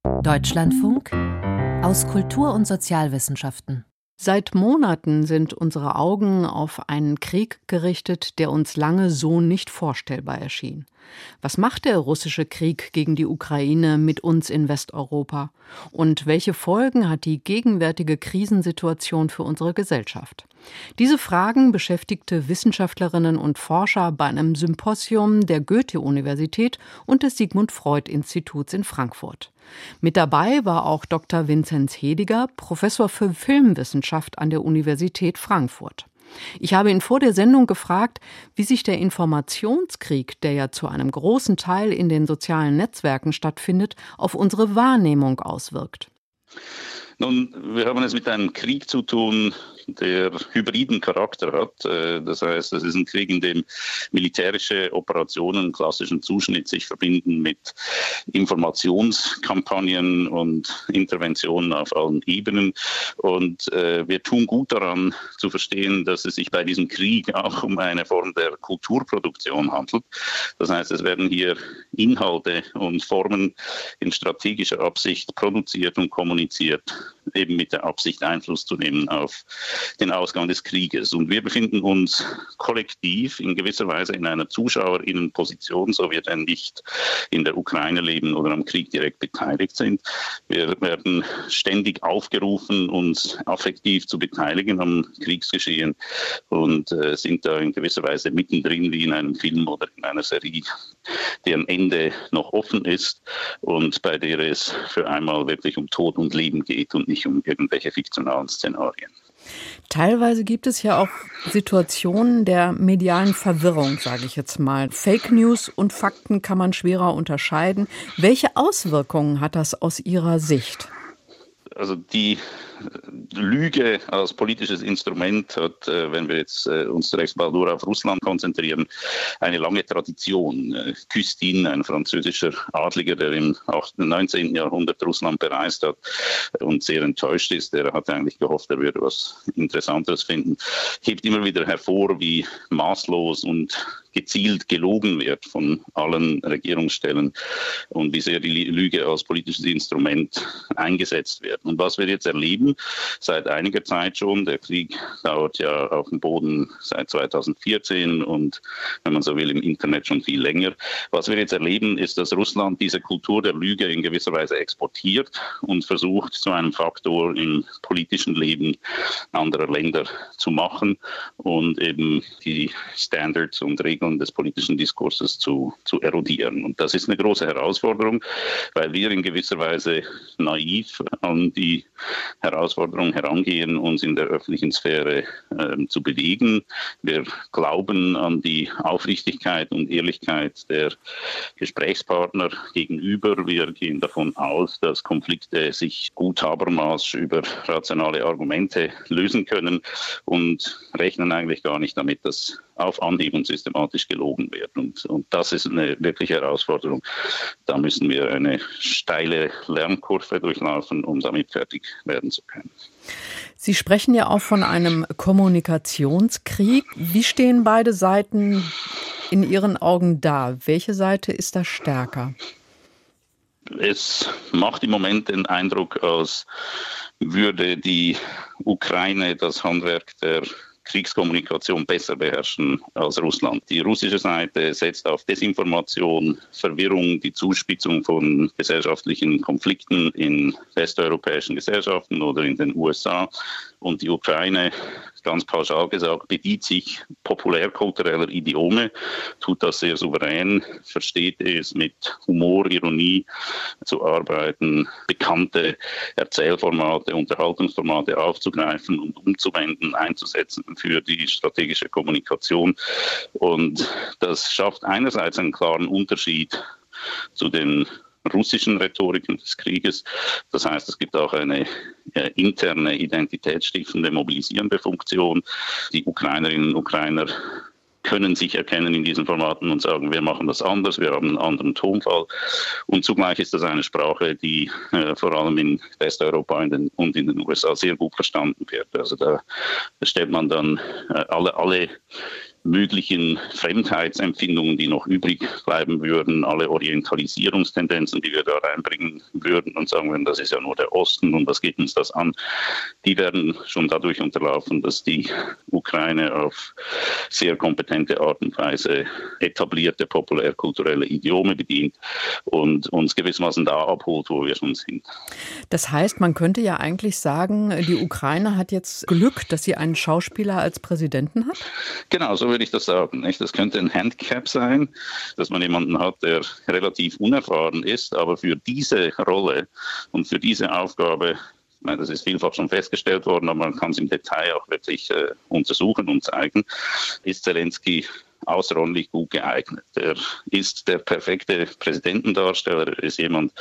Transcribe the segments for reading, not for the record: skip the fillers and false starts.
Deutschlandfunk aus Kultur- und Sozialwissenschaften. Seit Monaten sind unsere Augen auf einen Krieg gerichtet, der uns lange so nicht vorstellbar erschien. Was macht der russische Krieg gegen die Ukraine mit uns in Westeuropa? Und welche Folgen hat die gegenwärtige Krisensituation für unsere Gesellschaft? Diese Fragen beschäftigte Wissenschaftlerinnen und Forscher bei einem Symposium der Goethe-Universität und des Sigmund-Freud-Instituts in Frankfurt. Mit dabei war auch Dr. Vinzenz Hediger, Professor für Filmwissenschaft an der Universität Frankfurt. Ich habe ihn vor der Sendung gefragt, wie sich der Informationskrieg, der ja zu einem großen Teil in den sozialen Netzwerken stattfindet, auf unsere Wahrnehmung auswirkt. Nun, wir haben es mit einem Krieg zu tun, der hybriden Charakter hat. Das heißt, es ist ein Krieg, in dem militärische Operationen im klassischen Zuschnitt sich verbinden mit Informationskampagnen und Interventionen auf allen Ebenen. Und wir tun gut daran zu verstehen, dass es sich bei diesem Krieg auch um eine Form der Kulturproduktion handelt. Das heißt, es werden hier Inhalte und Formen in strategischer Absicht produziert und kommuniziert, eben mit der Absicht, Einfluss zu nehmen auf den Ausgang des Krieges. Und wir befinden uns kollektiv in gewisser Weise in einer Zuschauerinnenposition, so wir denn nicht in der Ukraine leben oder am Krieg direkt beteiligt sind. Wir werden ständig aufgerufen, uns affektiv zu beteiligen am Kriegsgeschehen und sind da in gewisser Weise mittendrin wie in einem Film oder in einer Serie, deren Ende noch offen ist und bei der es für einmal wirklich um Tod und Leben geht und nicht um irgendwelche fiktionalen Szenarien. Teilweise gibt es ja auch Situationen der medialen Verwirrung, sage ich jetzt mal. Fake News und Fakten kann man schwerer unterscheiden. Welche Auswirkungen hat das aus Ihrer Sicht? Also die Lüge als politisches Instrument hat, wenn wir jetzt uns zunächst mal nur auf Russland konzentrieren, eine lange Tradition. Custine, ein französischer Adliger, der im 19. Jahrhundert Russland bereist hat und sehr enttäuscht ist, der hat eigentlich gehofft, er würde was Interessantes finden, hebt immer wieder hervor, wie maßlos und gezielt gelogen wird von allen Regierungsstellen und wie sehr die Lüge als politisches Instrument eingesetzt wird. Und was wir jetzt erleben, seit einiger Zeit schon, der Krieg dauert ja auf dem Boden seit 2014 und, wenn man so will, im Internet schon viel länger. Was wir jetzt erleben, ist, dass Russland diese Kultur der Lüge in gewisser Weise exportiert und versucht, zu einem Faktor im politischen Leben anderer Länder zu machen und eben die Standards und Regeln des politischen Diskurses zu erodieren. Und das ist eine große Herausforderung, weil wir in gewisser Weise naiv an die Herausforderung herangehen, uns in der öffentlichen Sphäre zu bewegen. Wir glauben an die Aufrichtigkeit und Ehrlichkeit der Gesprächspartner gegenüber. Wir gehen davon aus, dass Konflikte sich gut Habermas über rationale Argumente lösen können und rechnen eigentlich gar nicht damit, dass auf Anhieb und systematisch gelogen wird. Und das ist eine wirkliche Herausforderung. Da müssen wir eine steile Lernkurve durchlaufen, um damit fertig werden zu können. Sie sprechen ja auch von einem Kommunikationskrieg. Wie stehen beide Seiten in Ihren Augen da? Welche Seite ist da stärker? Es macht im Moment den Eindruck, als würde die Ukraine das Handwerk der Kriegskommunikation besser beherrschen als Russland. Die russische Seite setzt auf Desinformation, Verwirrung, die Zuspitzung von gesellschaftlichen Konflikten in westeuropäischen Gesellschaften oder in den USA. Und die Ukraine, ganz pauschal gesagt, bedient sich populärkultureller Idiome, tut das sehr souverän, versteht es mit Humor, Ironie zu arbeiten, bekannte Erzählformate, Unterhaltungsformate aufzugreifen und umzuwenden, einzusetzen für die strategische Kommunikation. Und das schafft einerseits einen klaren Unterschied zu den russischen Rhetoriken des Krieges. Das heißt, es gibt auch eine interne, identitätsstiftende, mobilisierende Funktion. Die Ukrainerinnen und Ukrainer können sich erkennen in diesen Formaten und sagen, wir machen das anders, wir haben einen anderen Tonfall. Und zugleich ist das eine Sprache, die vor allem in Westeuropa und in den USA sehr gut verstanden wird. Also da stellt man dann alle möglichen Fremdheitsempfindungen, die noch übrig bleiben würden, alle Orientalisierungstendenzen, die wir da reinbringen würden und sagen würden, das ist ja nur der Osten und was geht uns das an, die werden schon dadurch unterlaufen, dass die Ukraine auf sehr kompetente Art und Weise etablierte populärkulturelle Idiome bedient und uns gewissermaßen da abholt, wo wir schon sind. Das heißt, man könnte ja eigentlich sagen, die Ukraine hat jetzt Glück, dass sie einen Schauspieler als Präsidenten hat? Genau, so würde ich das sagen. Das könnte ein Handicap sein, dass man jemanden hat, der relativ unerfahren ist, aber für diese Rolle und für diese Aufgabe, ich meine, das ist vielfach schon festgestellt worden, aber man kann es im Detail auch wirklich untersuchen und zeigen, ist Zelensky außerordentlich gut geeignet. Er ist der perfekte Präsidentendarsteller, er ist jemand,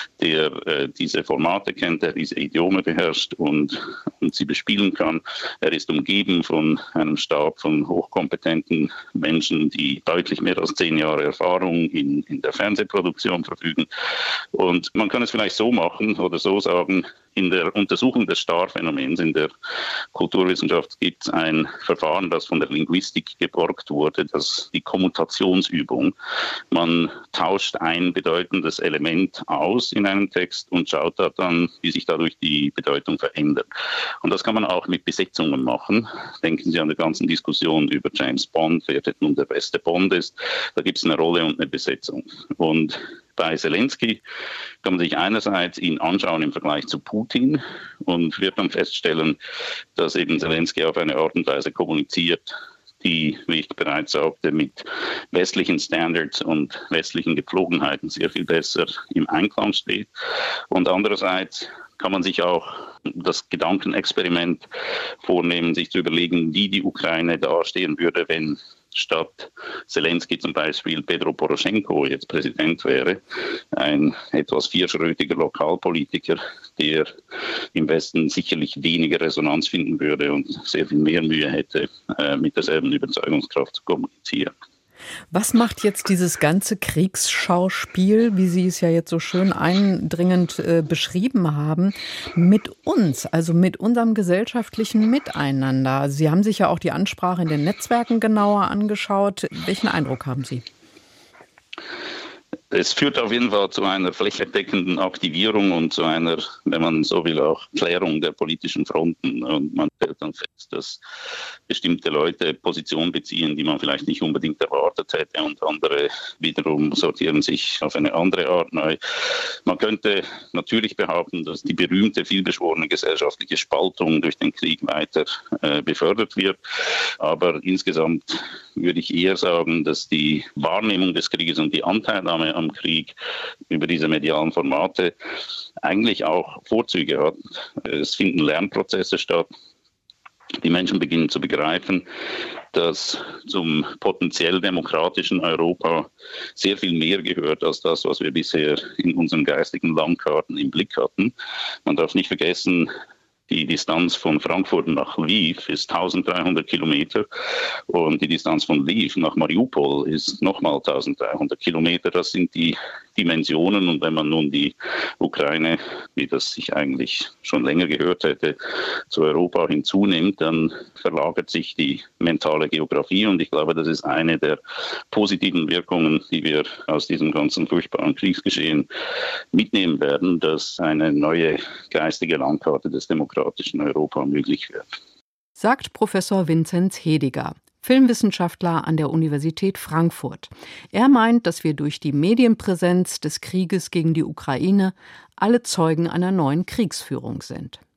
der diese Formate kennt, der diese Idiome beherrscht und sie bespielen kann. Er ist umgeben von einem Stab von hochkompetenten Menschen, die deutlich mehr als 10 Jahre Erfahrung in der Fernsehproduktion verfügen. Und man kann es vielleicht so machen oder so sagen, in der Untersuchung des Starphänomens in der Kulturwissenschaft gibt es ein Verfahren, das von der Linguistik geborgt wurde, das die Kommutationsübung. Man tauscht ein bedeutendes Element aus in einem Text und schaut dann, wie sich dadurch die Bedeutung verändert. Und das kann man auch mit Besetzungen machen. Denken Sie an die ganzen Diskussionen über James Bond, wer denn nun der beste Bond ist. Da gibt es eine Rolle und eine Besetzung. Und bei Zelensky kann man sich einerseits ihn anschauen im Vergleich zu Putin und wird dann feststellen, dass eben Zelensky auf eine Art und Weise kommuniziert, die, wie ich bereits sagte, mit westlichen Standards und westlichen Gepflogenheiten sehr viel besser im Einklang steht. Und andererseits kann man sich auch das Gedankenexperiment vornehmen, sich zu überlegen, wie die Ukraine dastehen würde, wenn statt Zelensky zum Beispiel Petro Poroschenko jetzt Präsident wäre, ein etwas vierschrötiger Lokalpolitiker, der im Westen sicherlich weniger Resonanz finden würde und sehr viel mehr Mühe hätte, mit derselben Überzeugungskraft zu kommunizieren. Was macht jetzt dieses ganze Kriegsschauspiel, wie Sie es ja jetzt so schön eindringend beschrieben haben, mit uns, also mit unserem gesellschaftlichen Miteinander? Sie haben sich ja auch die Ansprache in den Netzwerken genauer angeschaut. Welchen Eindruck haben Sie? Es führt auf jeden Fall zu einer flächendeckenden Aktivierung und zu einer, wenn man so will, auch Klärung der politischen Fronten. Und man stellt dann fest, dass bestimmte Leute Positionen beziehen, die man vielleicht nicht unbedingt erwartet hätte, und andere wiederum sortieren sich auf eine andere Art neu. Man könnte natürlich behaupten, dass die berühmte, vielbeschworene gesellschaftliche Spaltung durch den Krieg weiter befördert wird. Aber insgesamt würde ich eher sagen, dass die Wahrnehmung des Krieges und die Anteilnahme am Krieg über diese medialen Formate eigentlich auch Vorzüge hat. Es finden Lernprozesse statt. Die Menschen beginnen zu begreifen, dass zum potenziell demokratischen Europa sehr viel mehr gehört als das, was wir bisher in unseren geistigen Landkarten im Blick hatten. Man darf nicht vergessen, die Distanz von Frankfurt nach Lviv ist 1300 Kilometer und die Distanz von Lviv nach Mariupol ist nochmal 1300 Kilometer. Das sind die Dimensionen, und wenn man nun die Ukraine, wie das sich eigentlich schon länger gehört hätte, zu Europa hinzunimmt, dann verlagert sich die mentale Geografie, und ich glaube, das ist eine der positiven Wirkungen, die wir aus diesem ganzen furchtbaren Kriegsgeschehen mitnehmen werden, dass eine neue geistige Landkarte des demokratischen Europa möglich wird. Sagt Professor Vinzenz Hediger, Filmwissenschaftler an der Universität Frankfurt. Er meint, dass wir durch die Medienpräsenz des Krieges gegen die Ukraine alle Zeugen einer neuen Kriegsführung sind.